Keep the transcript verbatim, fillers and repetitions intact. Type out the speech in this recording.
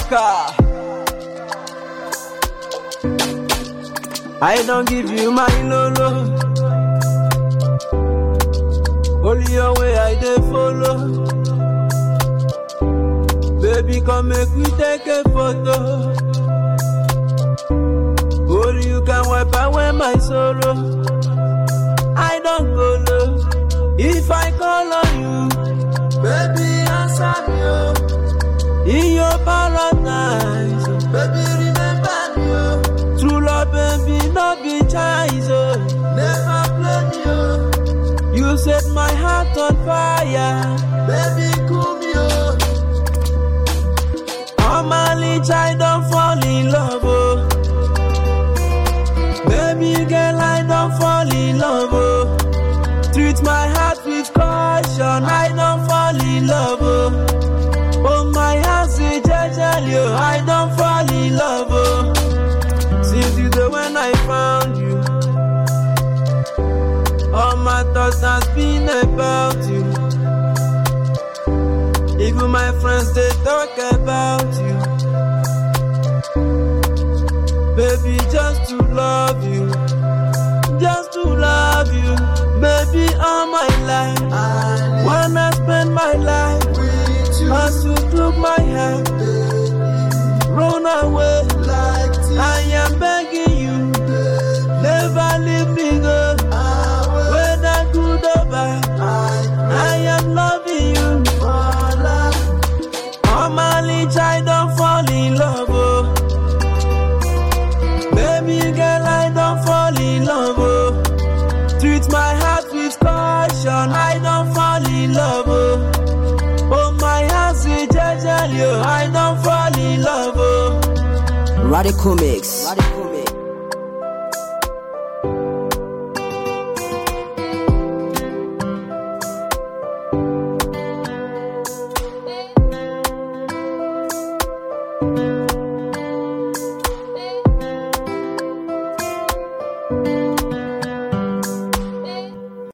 Oscar. I don't give you my lolo. Only your way I dey follow. Baby, come make we take a photo. Only you can wipe away my sorrow. I don't go low. If I call on you, baby, answer me. Oh. In your paradise, baby, remember me. Oh. True love, baby, no be choice. Oh. Never play me. Oh. You set my heart on fire, baby, cool me. Oh. On my lips, I don't fall in love. Oh. Baby girl, I don't fall in love. Oh. Treat my heart with caution, I don't fall in love. Oh. Oh, my heart say jejely, oh, I don't fall in love. Oh. Since the day when I found you, all my thoughts has been about you. Even my friends, they talk about you. Baby, just to love you, just to love you. Baby, all my life, I wanna spend my life with you. As you took my hand, baby, run away like this. I am begging you, baby, never leave me go. Whether good or bad, I, I am loving you. On my lips, I don't fall in love. Oh. Baby girl, I don't fall in love. Oh. Treat my heart with caution, I don't fall in love. Oh, oh my heart say jejely, oh, I don't fall in love. Oh. Radical Mix. Radical Mix. Thank you.